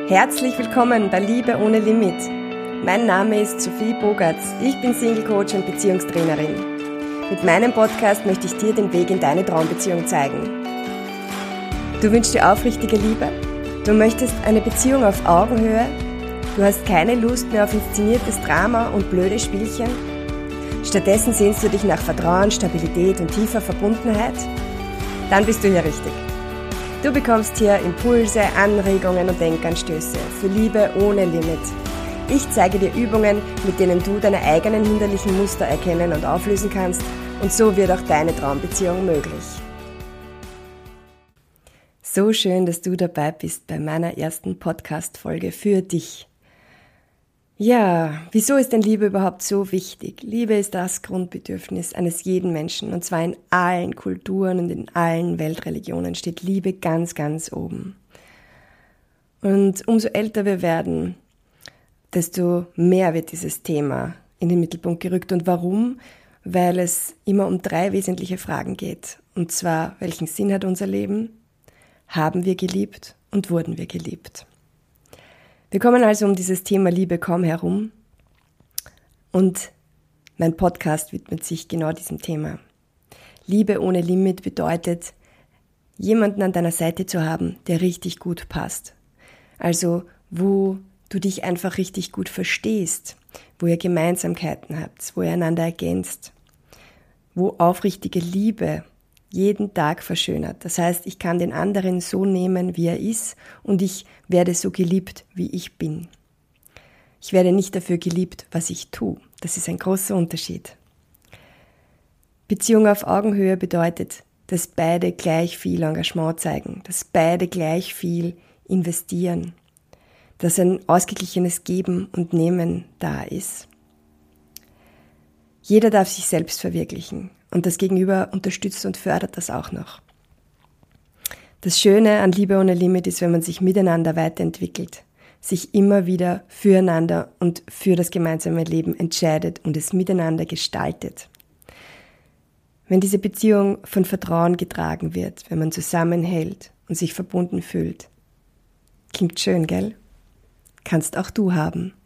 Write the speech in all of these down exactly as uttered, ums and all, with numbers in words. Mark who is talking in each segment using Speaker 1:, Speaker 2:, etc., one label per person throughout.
Speaker 1: Herzlich willkommen bei Liebe ohne Limit. Mein Name ist Sophie Bogartz. Ich bin Single Coach und Beziehungstrainerin. Mit meinem Podcast möchte ich dir den Weg in deine Traumbeziehung zeigen. Du wünschst dir aufrichtige Liebe? Du möchtest eine Beziehung auf Augenhöhe? Du hast keine Lust mehr auf inszeniertes Drama und blöde Spielchen? Stattdessen sehnst du dich nach Vertrauen, Stabilität und tiefer Verbundenheit? Dann bist du hier richtig. Du bekommst hier Impulse, Anregungen und Denkanstöße für Liebe ohne Limit. Ich zeige dir Übungen, mit denen du deine eigenen hinderlichen Muster erkennen und auflösen kannst, und so wird auch deine Traumbeziehung möglich. So schön, dass du dabei bist bei meiner ersten Podcast-Folge für dich. Ja, wieso ist denn Liebe überhaupt so wichtig? Liebe ist das Grundbedürfnis eines jeden Menschen, und zwar in allen Kulturen und in allen Weltreligionen steht Liebe ganz, ganz oben. Und umso älter wir werden, desto mehr wird dieses Thema in den Mittelpunkt gerückt. Und warum? Weil es immer um drei wesentliche Fragen geht. Und zwar, welchen Sinn hat unser Leben? Haben wir geliebt und wurden wir geliebt? Wir kommen also um dieses Thema Liebe kaum herum, und mein Podcast widmet sich genau diesem Thema. Liebe ohne Limit bedeutet, jemanden an deiner Seite zu haben, der richtig gut passt. Also wo du dich einfach richtig gut verstehst, wo ihr Gemeinsamkeiten habt, wo ihr einander ergänzt, wo aufrichtige Liebe jeden Tag verschönert. Das heißt, ich kann den anderen so nehmen, wie er ist, und ich werde so geliebt, wie ich bin. Ich werde nicht dafür geliebt, was ich tue. Das ist ein großer Unterschied. Beziehung auf Augenhöhe bedeutet, dass beide gleich viel Engagement zeigen, dass beide gleich viel investieren, dass ein ausgeglichenes Geben und Nehmen da ist. Jeder darf sich selbst verwirklichen. Und das Gegenüber unterstützt und fördert das auch noch. Das Schöne an Liebe ohne Limit ist, wenn man sich miteinander weiterentwickelt, sich immer wieder füreinander und für das gemeinsame Leben entscheidet und es miteinander gestaltet. Wenn diese Beziehung von Vertrauen getragen wird, wenn man zusammenhält und sich verbunden fühlt. Klingt schön, gell? Kannst auch du haben.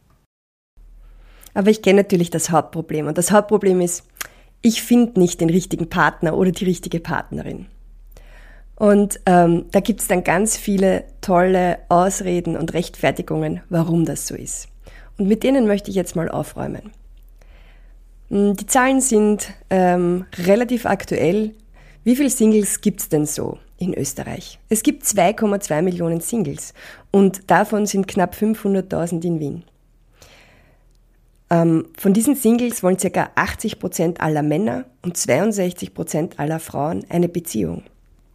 Speaker 1: Aber ich kenne natürlich das Hauptproblem, und das Hauptproblem ist, ich finde nicht den richtigen Partner oder die richtige Partnerin. Und ähm, da gibt es dann ganz viele tolle Ausreden und Rechtfertigungen, warum das so ist. Und mit denen möchte ich jetzt mal aufräumen. Die Zahlen sind ähm, relativ aktuell. Wie viele Singles gibt es denn so in Österreich? Es gibt zwei Komma zwei Millionen Singles, und davon sind knapp fünfhunderttausend in Wien. Von diesen Singles wollen ca. achtzig Prozent aller Männer und zweiundsechzig Prozent aller Frauen eine Beziehung.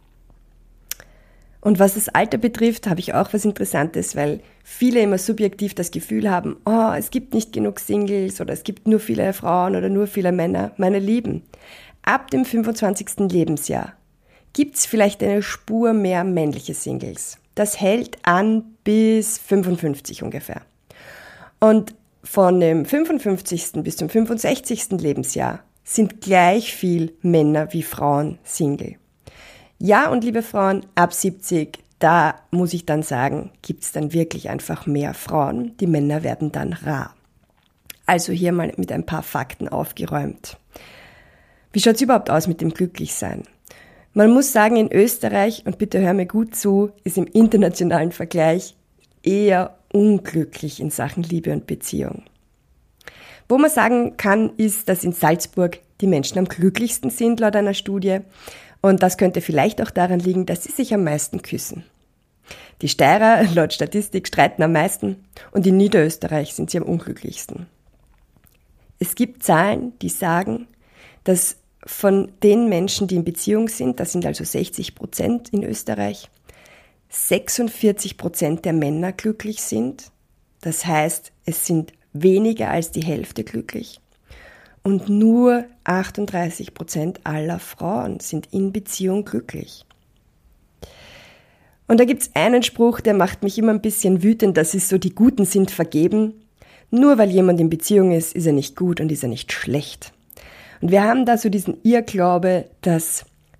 Speaker 1: Und was das Alter betrifft, habe ich auch was Interessantes, weil viele immer subjektiv das Gefühl haben, oh, es gibt nicht genug Singles oder es gibt nur viele Frauen oder nur viele Männer. Meine Lieben, ab dem fünfundzwanzigsten Lebensjahr gibt es vielleicht eine Spur mehr männliche Singles. Das hält an bis fünfundfünfzig ungefähr. Und von dem fünfundfünfzigsten bis zum fünfundsechzigsten Lebensjahr sind gleich viel Männer wie Frauen Single. Ja, und liebe Frauen, ab siebzig, da muss ich dann sagen, gibt es dann wirklich einfach mehr Frauen. Die Männer werden dann rar. Also hier mal mit ein paar Fakten aufgeräumt. Wie schaut es überhaupt aus mit dem Glücklichsein? Man muss sagen, in Österreich, und bitte hör mir gut zu, ist im internationalen Vergleich eher unglücklich in Sachen Liebe und Beziehung. Wo man sagen kann, ist, dass in Salzburg die Menschen am glücklichsten sind, laut einer Studie. Und das könnte vielleicht auch daran liegen, dass sie sich am meisten küssen. Die Steirer, laut Statistik, streiten am meisten, und in Niederösterreich sind sie am unglücklichsten. Es gibt Zahlen, die sagen, dass von den Menschen, die in Beziehung sind, das sind also sechzig Prozent in Österreich, sechsundvierzig Prozent der Männer glücklich sind. Das heißt, es sind weniger als die Hälfte glücklich. Und nur achtunddreißig Prozent aller Frauen sind in Beziehung glücklich. Und da gibt's einen Spruch, der macht mich immer ein bisschen wütend, das ist so, die Guten sind vergeben. Nur weil jemand in Beziehung ist, ist er nicht gut und ist er nicht schlecht. Und wir haben da so diesen Irrglaube, dass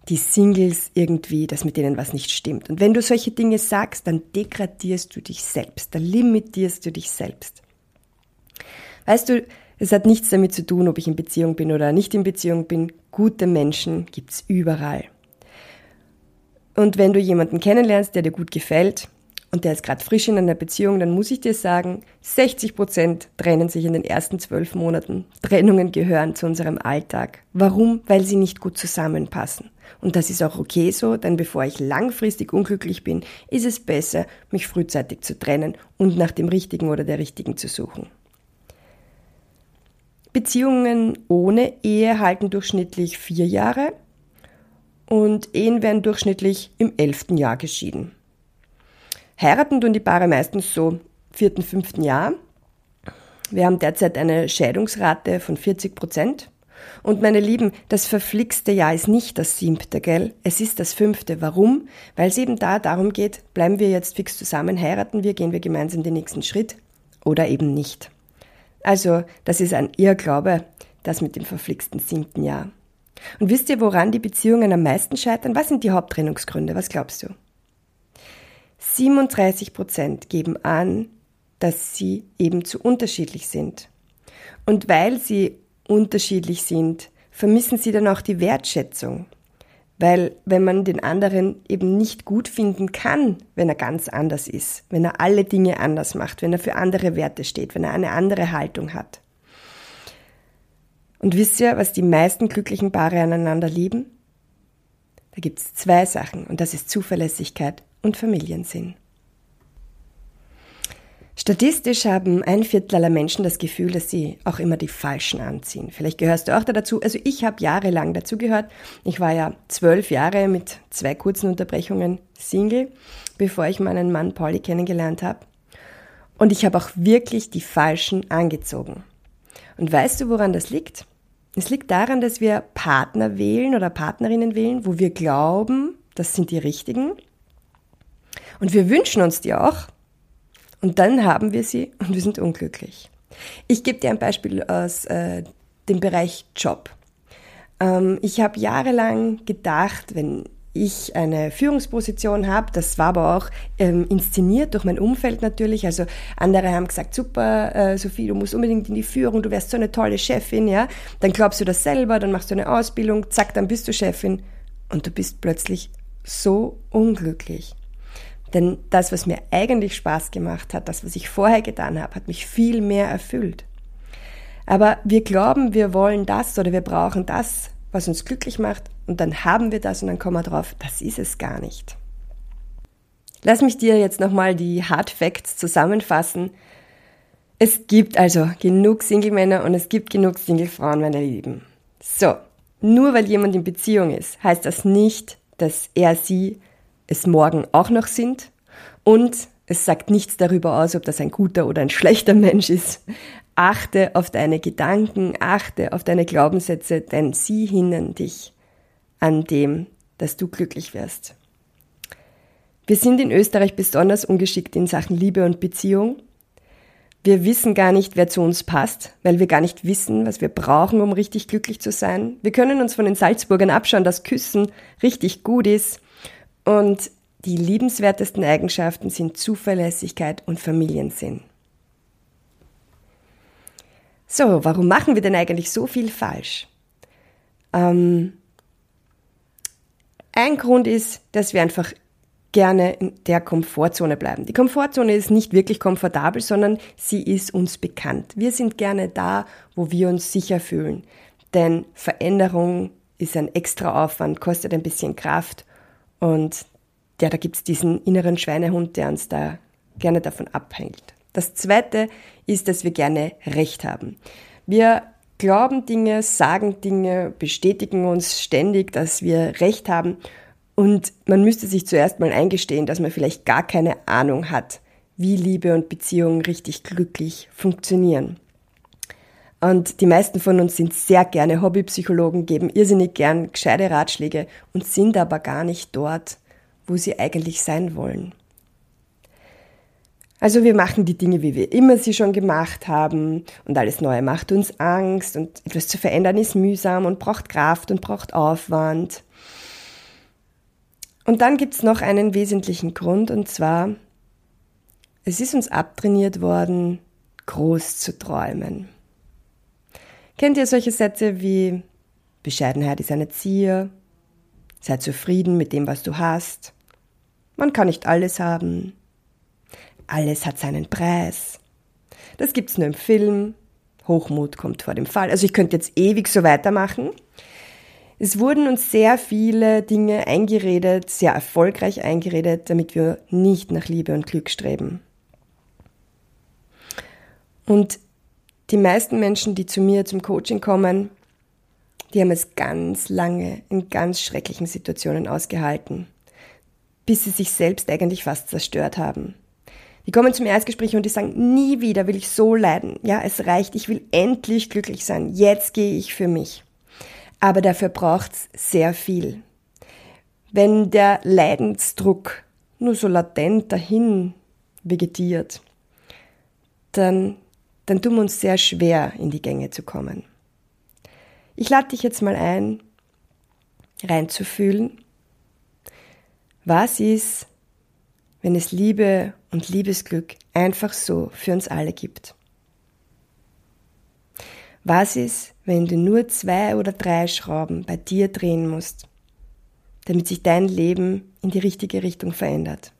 Speaker 1: die Singles irgendwie, dass mit denen was nicht stimmt. Und wenn du solche Dinge sagst, dann degradierst du dich selbst, dann limitierst du dich selbst. Weißt du, es hat nichts damit zu tun, ob ich in Beziehung bin oder nicht in Beziehung bin. Gute Menschen gibt's überall. Und wenn du jemanden kennenlernst, der dir gut gefällt und der ist gerade frisch in einer Beziehung, dann muss ich dir sagen, sechzig Prozent trennen sich in den ersten zwölf Monaten. Trennungen gehören zu unserem Alltag. Warum? Weil sie nicht gut zusammenpassen. Und das ist auch okay so, denn bevor ich langfristig unglücklich bin, ist es besser, mich frühzeitig zu trennen und nach dem Richtigen oder der Richtigen zu suchen. Beziehungen ohne Ehe halten durchschnittlich vier Jahre und Ehen werden durchschnittlich im elften Jahr geschieden. Heiraten tun die Paare meistens so vierten, fünften Jahr. Wir haben derzeit eine Scheidungsrate von vierzig Prozent. Und meine Lieben, das verflixte Jahr ist nicht das siebte, gell? Es ist das fünfte. Warum? Weil es eben da darum geht, bleiben wir jetzt fix zusammen, heiraten wir, gehen wir gemeinsam den nächsten Schritt oder eben nicht. Also, das ist ein Irrglaube, das mit dem verflixten siebten Jahr. Und wisst ihr, woran die Beziehungen am meisten scheitern? Was sind die Haupttrennungsgründe? Was glaubst du? siebenunddreißig Prozent geben an, dass sie eben zu unterschiedlich sind. Und weil sie unterschiedlich sind, vermissen sie dann auch die Wertschätzung. Weil wenn man den anderen eben nicht gut finden kann, wenn er ganz anders ist, wenn er alle Dinge anders macht, wenn er für andere Werte steht, wenn er eine andere Haltung hat. Und wisst ihr, was die meisten glücklichen Paare aneinander lieben? Da gibt es zwei Sachen und das ist Zuverlässigkeit und Familiensinn. Statistisch haben ein Viertel aller Menschen das Gefühl, dass sie auch immer die Falschen anziehen. Vielleicht gehörst du auch da dazu. Also ich habe jahrelang dazu gehört. Ich war ja zwölf Jahre mit zwei kurzen Unterbrechungen Single, bevor ich meinen Mann Pauli kennengelernt habe. Und ich habe auch wirklich die Falschen angezogen. Und weißt du, woran das liegt? Es liegt daran, dass wir Partner wählen oder Partnerinnen wählen, wo wir glauben, das sind die Richtigen. Und wir wünschen uns die auch. Und dann haben wir sie und wir sind unglücklich. Ich gebe dir ein Beispiel aus äh, dem Bereich Job. Ähm, ich habe jahrelang gedacht, wenn ich eine Führungsposition habe, das war aber auch ähm, inszeniert durch mein Umfeld natürlich, also andere haben gesagt, super, äh, Sophie, du musst unbedingt in die Führung, du wärst so eine tolle Chefin, ja, dann glaubst du das selber, dann machst du eine Ausbildung, zack, dann bist du Chefin und du bist plötzlich so unglücklich. Denn das, was mir eigentlich Spaß gemacht hat, das, was ich vorher getan habe, hat mich viel mehr erfüllt. Aber wir glauben, wir wollen das oder wir brauchen das, was uns glücklich macht und dann haben wir das und dann kommen wir drauf, das ist es gar nicht. Lass mich dir jetzt nochmal die Hard Facts zusammenfassen. Es gibt also genug Single-Männer und es gibt genug Single-Frauen, meine Lieben. So, nur weil jemand in Beziehung ist, heißt das nicht, dass er, sie es morgen auch noch sind und es sagt nichts darüber aus, ob das ein guter oder ein schlechter Mensch ist. Achte auf deine Gedanken, achte auf deine Glaubenssätze, denn sie hindern dich an dem, dass du glücklich wirst. Wir sind in Österreich besonders ungeschickt in Sachen Liebe und Beziehung. Wir wissen gar nicht, wer zu uns passt, weil wir gar nicht wissen, was wir brauchen, um richtig glücklich zu sein. Wir können uns von den Salzburgern abschauen, dass Küssen richtig gut ist. Und die liebenswertesten Eigenschaften sind Zuverlässigkeit und Familiensinn. So, warum machen wir denn eigentlich so viel falsch? Ähm, ein Grund ist, dass wir einfach gerne in der Komfortzone bleiben. Die Komfortzone ist nicht wirklich komfortabel, sondern sie ist uns bekannt. Wir sind gerne da, wo wir uns sicher fühlen. Denn Veränderung ist ein extra Aufwand, kostet ein bisschen Kraft und ja, da gibt's diesen inneren Schweinehund, der uns da gerne davon abhängt. Das Zweite ist, dass wir gerne Recht haben. Wir glauben Dinge, sagen Dinge, bestätigen uns ständig, dass wir Recht haben. Und man müsste sich zuerst mal eingestehen, dass man vielleicht gar keine Ahnung hat, wie Liebe und Beziehungen richtig glücklich funktionieren. Und die meisten von uns sind sehr gerne Hobbypsychologen, geben irrsinnig gern gescheite Ratschläge und sind aber gar nicht dort, wo sie eigentlich sein wollen. Also wir machen die Dinge, wie wir immer sie schon gemacht haben und alles Neue macht uns Angst und etwas zu verändern ist mühsam und braucht Kraft und braucht Aufwand. Und dann gibt es noch einen wesentlichen Grund, und zwar, es ist uns abtrainiert worden, groß zu träumen. Kennt ihr solche Sätze wie Bescheidenheit ist ein Erzieher, sei zufrieden mit dem, was du hast, man kann nicht alles haben, alles hat seinen Preis. Das gibt's nur im Film, Hochmut kommt vor dem Fall. Also ich könnte jetzt ewig so weitermachen. Es wurden uns sehr viele Dinge eingeredet, sehr erfolgreich eingeredet, damit wir nicht nach Liebe und Glück streben. Und die meisten Menschen, die zu mir zum Coaching kommen, die haben es ganz lange in ganz schrecklichen Situationen ausgehalten, bis sie sich selbst eigentlich fast zerstört haben. Die kommen zum Erstgespräch und die sagen, nie wieder will ich so leiden. Ja, es reicht, ich will endlich glücklich sein. Jetzt gehe ich für mich. Aber dafür braucht's sehr viel. Wenn der Leidensdruck nur so latent dahin vegetiert, dann, dann tun wir uns sehr schwer, in die Gänge zu kommen. Ich lade dich jetzt mal ein, reinzufühlen, was ist, wenn es Liebe und Liebesglück einfach so für uns alle gibt. Was ist, wenn du nur zwei oder drei Schrauben bei dir drehen musst, damit sich dein Leben in die richtige Richtung verändert?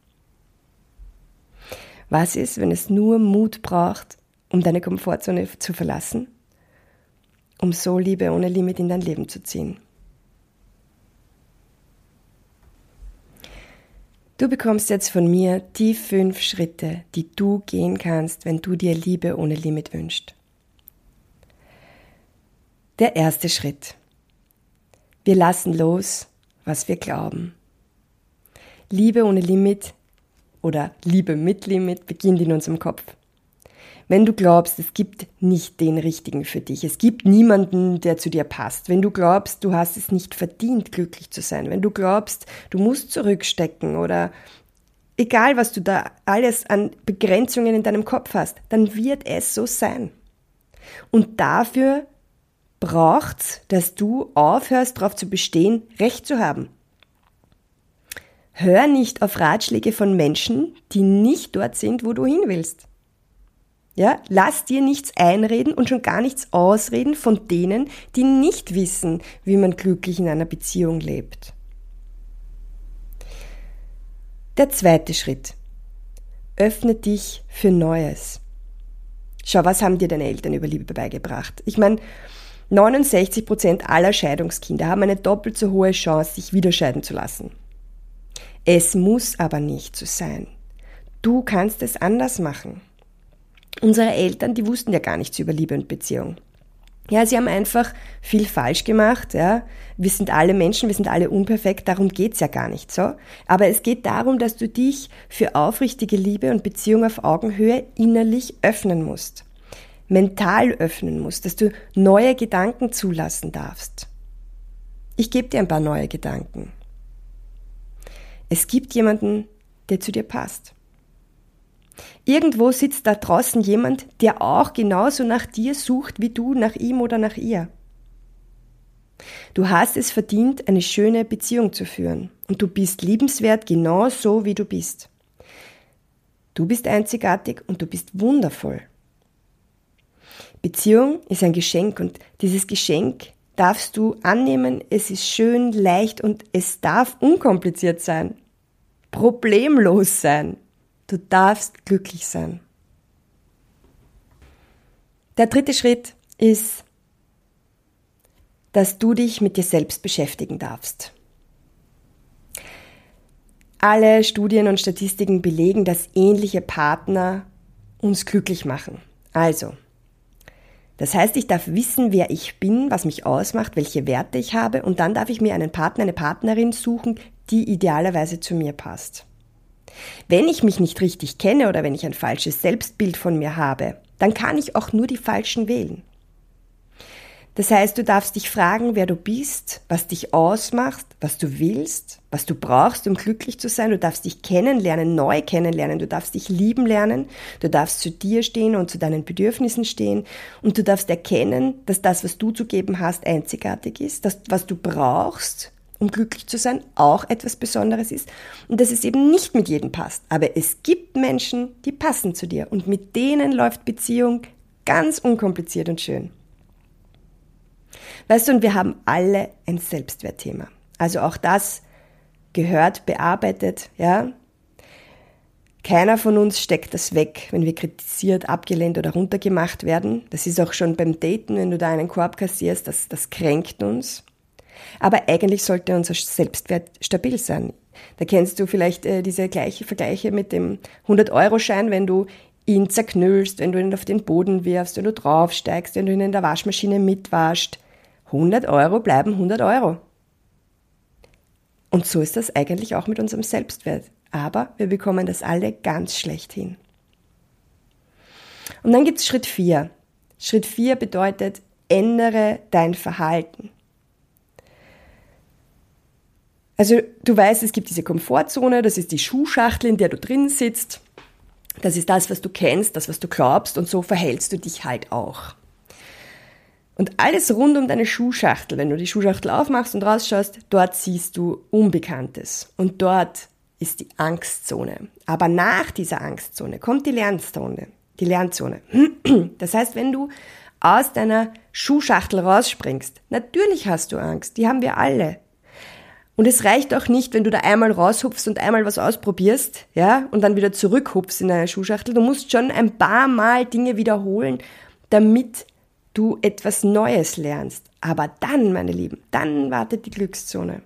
Speaker 1: Was ist, wenn es nur Mut braucht, um deine Komfortzone zu verlassen, um so Liebe ohne Limit in dein Leben zu ziehen? Du bekommst jetzt von mir die fünf Schritte, die du gehen kannst, wenn du dir Liebe ohne Limit wünschst. Der erste Schritt. Wir lassen los, was wir glauben. Liebe ohne Limit oder Liebe mit Limit beginnt in unserem Kopf. Wenn du glaubst, es gibt nicht den Richtigen für dich, es gibt niemanden, der zu dir passt, wenn du glaubst, du hast es nicht verdient, glücklich zu sein, wenn du glaubst, du musst zurückstecken oder egal, was du da alles an Begrenzungen in deinem Kopf hast, dann wird es so sein. Und dafür braucht's, dass du aufhörst, darauf zu bestehen, Recht zu haben. Hör nicht auf Ratschläge von Menschen, die nicht dort sind, wo du hin willst. Ja, lass dir nichts einreden und schon gar nichts ausreden von denen, die nicht wissen, wie man glücklich in einer Beziehung lebt. Der zweite Schritt. Öffne dich für Neues. Schau, was haben dir deine Eltern über Liebe beigebracht? Ich meine, neunundsechzig Prozent aller Scheidungskinder haben eine doppelt so hohe Chance, sich wieder scheiden zu lassen. Es muss aber nicht so sein. Du kannst es anders machen. Unsere Eltern, die wussten ja gar nichts über Liebe und Beziehung. Ja, sie haben einfach viel falsch gemacht, ja. Wir sind alle Menschen, wir sind alle unperfekt, darum geht's ja gar nicht so. Aber es geht darum, dass du dich für aufrichtige Liebe und Beziehung auf Augenhöhe innerlich öffnen musst. Mental öffnen musst, dass du neue Gedanken zulassen darfst. Ich gebe dir ein paar neue Gedanken. Es gibt jemanden, der zu dir passt. Irgendwo sitzt da draußen jemand, der auch genauso nach dir sucht, wie du nach ihm oder nach ihr. Du hast es verdient, eine schöne Beziehung zu führen. Und du bist liebenswert genau so, wie du bist. Du bist einzigartig und du bist wundervoll. Beziehung ist ein Geschenk und dieses Geschenk darfst du annehmen. Es ist schön, leicht und es darf unkompliziert sein. Problemlos sein. Du darfst glücklich sein. Der dritte Schritt ist, dass du dich mit dir selbst beschäftigen darfst. Alle Studien und Statistiken belegen, dass ähnliche Partner uns glücklich machen. Also, das heißt, ich darf wissen, wer ich bin, was mich ausmacht, welche Werte ich habe und dann darf ich mir einen Partner, eine Partnerin suchen, die idealerweise zu mir passt. Wenn ich mich nicht richtig kenne oder wenn ich ein falsches Selbstbild von mir habe, dann kann ich auch nur die Falschen wählen. Das heißt, du darfst dich fragen, wer du bist, was dich ausmacht, was du willst, was du brauchst, um glücklich zu sein. Du darfst dich kennenlernen, neu kennenlernen. Du darfst dich lieben lernen. Du darfst zu dir stehen und zu deinen Bedürfnissen stehen. Und du darfst erkennen, dass das, was du zu geben hast, einzigartig ist. Das, was du brauchst, um glücklich zu sein, auch etwas Besonderes ist und dass es eben nicht mit jedem passt. Aber es gibt Menschen, die passen zu dir und mit denen läuft Beziehung ganz unkompliziert und schön. Weißt du, und wir haben alle ein Selbstwertthema. Also auch das gehört bearbeitet, ja. Keiner von uns steckt das weg, wenn wir kritisiert, abgelehnt oder runtergemacht werden. Das ist auch schon beim Daten, wenn du da einen Korb kassierst, das, das kränkt uns. Aber eigentlich sollte unser Selbstwert stabil sein. Da kennst du vielleicht äh, diese gleiche Vergleiche mit dem hundert-Euro-Schein, wenn du ihn zerknüllst, wenn du ihn auf den Boden wirfst, wenn du draufsteigst, wenn du ihn in der Waschmaschine mitwaschst. hundert Euro bleiben hundert Euro. Und so ist das eigentlich auch mit unserem Selbstwert. Aber wir bekommen das alle ganz schlecht hin. Und dann gibt es Schritt vier. Schritt vier bedeutet, ändere dein Verhalten. Also du weißt, es gibt diese Komfortzone, das ist die Schuhschachtel, in der du drin sitzt. Das ist das, was du kennst, das, was du glaubst und so verhältst du dich halt auch. Und alles rund um deine Schuhschachtel, wenn du die Schuhschachtel aufmachst und rausschaust, dort siehst du Unbekanntes. Und dort ist die Angstzone. Aber nach dieser Angstzone kommt die Lernzone. Die Lernzone. Das heißt, wenn du aus deiner Schuhschachtel rausspringst, natürlich hast du Angst, die haben wir alle. Und es reicht auch nicht, wenn du da einmal raushupfst und einmal was ausprobierst, ja, und dann wieder zurückhupfst in deine Schuhschachtel. Du musst schon ein paar Mal Dinge wiederholen, damit du etwas Neues lernst. Aber dann, meine Lieben, dann wartet die Glückszone.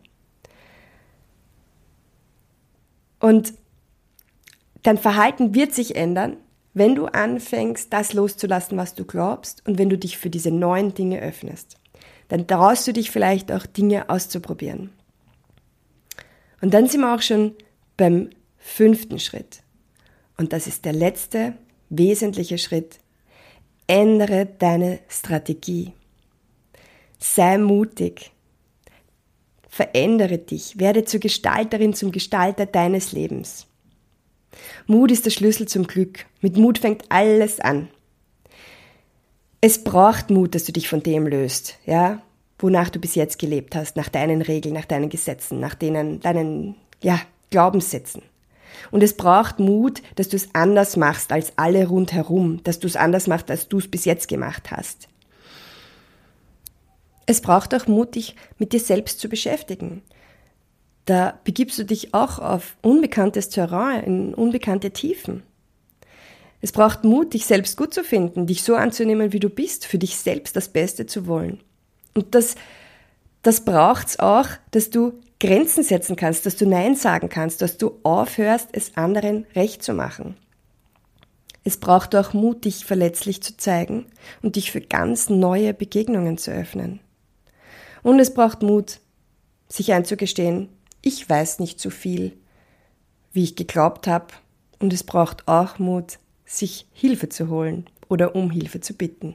Speaker 1: Und dein Verhalten wird sich ändern, wenn du anfängst, das loszulassen, was du glaubst und wenn du dich für diese neuen Dinge öffnest. Dann traust du dich vielleicht auch, Dinge auszuprobieren. Und dann sind wir auch schon beim fünften Schritt. Und das ist der letzte, wesentliche Schritt. Ändere deine Strategie. Sei mutig. Verändere dich. Werde zur Gestalterin, zum Gestalter deines Lebens. Mut ist der Schlüssel zum Glück. Mit Mut fängt alles an. Es braucht Mut, dass du dich von dem löst, ja, wonach du bis jetzt gelebt hast, nach deinen Regeln, nach deinen Gesetzen, nach denen, deinen, ja, Glaubenssätzen. Und es braucht Mut, dass du es anders machst als alle rundherum, dass du es anders machst, als du es bis jetzt gemacht hast. Es braucht auch Mut, dich mit dir selbst zu beschäftigen. Da begibst du dich auch auf unbekanntes Terrain, in unbekannte Tiefen. Es braucht Mut, dich selbst gut zu finden, dich so anzunehmen, wie du bist, für dich selbst das Beste zu wollen. Und das, das braucht's auch, dass du Grenzen setzen kannst, dass du Nein sagen kannst, dass du aufhörst, es anderen recht zu machen. Es braucht auch Mut, dich verletzlich zu zeigen und dich für ganz neue Begegnungen zu öffnen. Und es braucht Mut, sich einzugestehen, ich weiß nicht so viel, wie ich geglaubt habe. Und es braucht auch Mut, sich Hilfe zu holen oder um Hilfe zu bitten.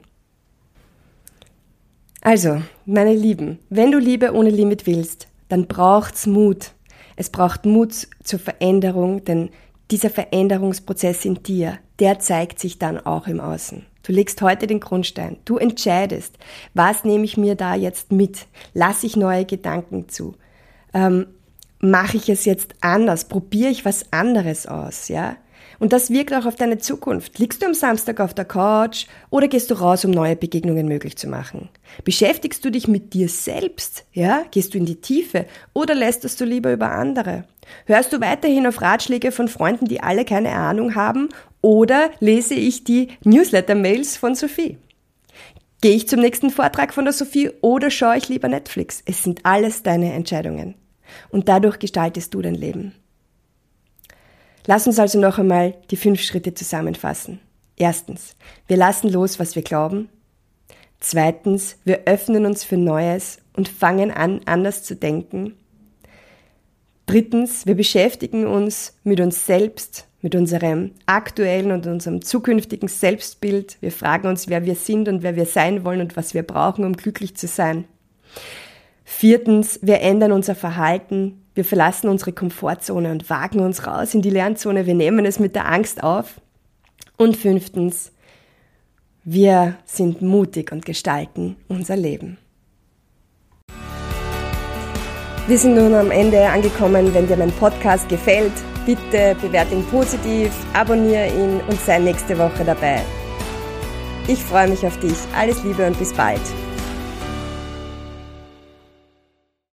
Speaker 1: Also, meine Lieben, wenn du Liebe ohne Limit willst, dann braucht's Mut. Es braucht Mut zur Veränderung, denn dieser Veränderungsprozess in dir, der zeigt sich dann auch im Außen. Du legst heute den Grundstein. Du entscheidest, was nehme ich mir da jetzt mit? Lasse ich neue Gedanken zu? Ähm, mache ich es jetzt anders? Probiere ich was anderes aus? Ja? Und das wirkt auch auf deine Zukunft. Liegst du am Samstag auf der Couch oder gehst du raus, um neue Begegnungen möglich zu machen? Beschäftigst du dich mit dir selbst? Ja? Gehst du in die Tiefe oder lästerst du lieber über andere? Hörst du weiterhin auf Ratschläge von Freunden, die alle keine Ahnung haben? Oder lese ich die Newsletter-Mails von Sophie? Gehe ich zum nächsten Vortrag von der Sophie oder schaue ich lieber Netflix? Es sind alles deine Entscheidungen. Und dadurch gestaltest du dein Leben. Lass uns also noch einmal die fünf Schritte zusammenfassen. Erstens, wir lassen los, was wir glauben. Zweitens, wir öffnen uns für Neues und fangen an, anders zu denken. Drittens, wir beschäftigen uns mit uns selbst, mit unserem aktuellen und unserem zukünftigen Selbstbild. Wir fragen uns, wer wir sind und wer wir sein wollen und was wir brauchen, um glücklich zu sein. Viertens, wir ändern unser Verhalten. Wir verlassen unsere Komfortzone und wagen uns raus in die Lernzone. Wir nehmen es mit der Angst auf. Und fünftens, wir sind mutig und gestalten unser Leben. Wir sind nun am Ende angekommen. Wenn dir mein Podcast gefällt, bitte bewerte ihn positiv, abonniere ihn und sei nächste Woche dabei. Ich freue mich auf dich. Alles Liebe und bis bald.